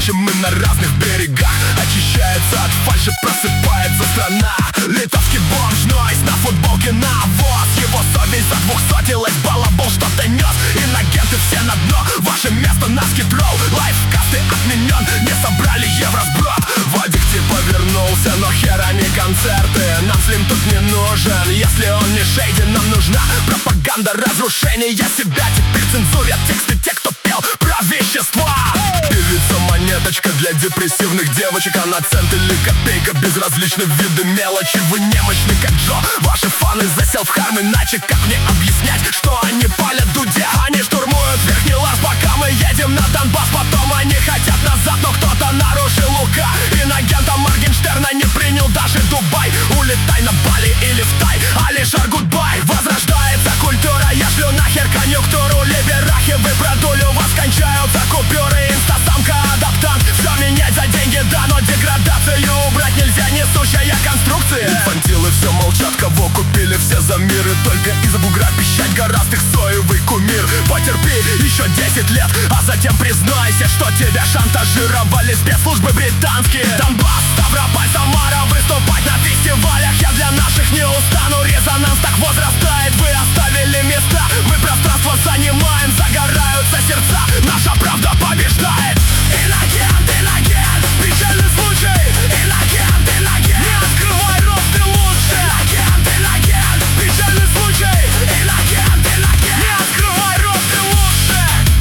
Скачем мы на разных берегах, очищается от фальши, просыпается страна. Литовский бомж, нойз на футболке навоз. Его совесть за 200 балабол что-то нес. Инагенты все на дно, ваше место на скид-роу. Лайфкасты отменен, не собрали евросброд. Вадик типа вернулся, но хера не концерты. Нам слим тут не нужен, если он не шейди. Нам нужна пропаганда разрушения себя. Теперь цензурят тексты те, кто пел про вещества. Певица монеточка для депрессивных девочек. Она цент или копейка, безразличны виды мелочи. Вы немощны, как Джо, ваши фаны за селф-харм. Иначе как мне объяснять, что они палят дуде? Они штурмуют верхний лаз, пока мы едем на Донбасс. Потом они хотят назад, но кто-то нарушил УК. Инагента Моргенштерна не принял даже Дубай. Улетай на Бали или в Тай, Алишер гудбай. Возрождается культура, я шлю нахер конъюнктуру. Либерахи, вы продули, у вас кончаются купюры. Инстасамка, адаптант, все менять за деньги, да, но деградацию убрать нельзя, несущая конструкция. Инфантилы все молчат, кого купили все за мир. И только из-за бугра пищать гораст их соевый кумир. Потерпи еще 10 лет, а затем признайся, что тебя шантажировали спецслужбы британские. Донбасс, Ставрополь, Самара, выступать на фестивалях. Я для наших не устану, резонанс так возрастает. Вы оставили места, мы пространство занимаем. Загораются сердца, наша правда побеждает. Инагент, инагент, печальный случай. Инагент, инагент, не открывай рот, ты лучше. Инагент, инагент, печальный случай. Инагент, инагент, не открывай рот, ты лучше.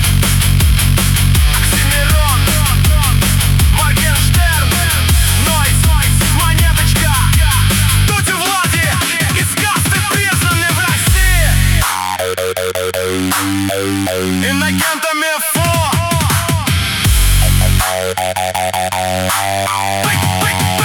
Оксимирон, Моргенштерн, Нойз, монеточка. Дудь Влади, из касты признаны в России. Инагентами фо.